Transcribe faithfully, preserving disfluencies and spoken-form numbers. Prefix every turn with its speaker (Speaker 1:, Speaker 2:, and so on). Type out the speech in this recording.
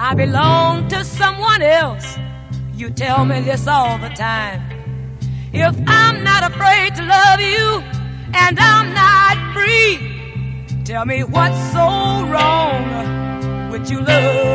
Speaker 1: I belong to someone else. You tell me this all the time. If I'm not afraid to love you and I'm not free, tell me what's so wrong with you love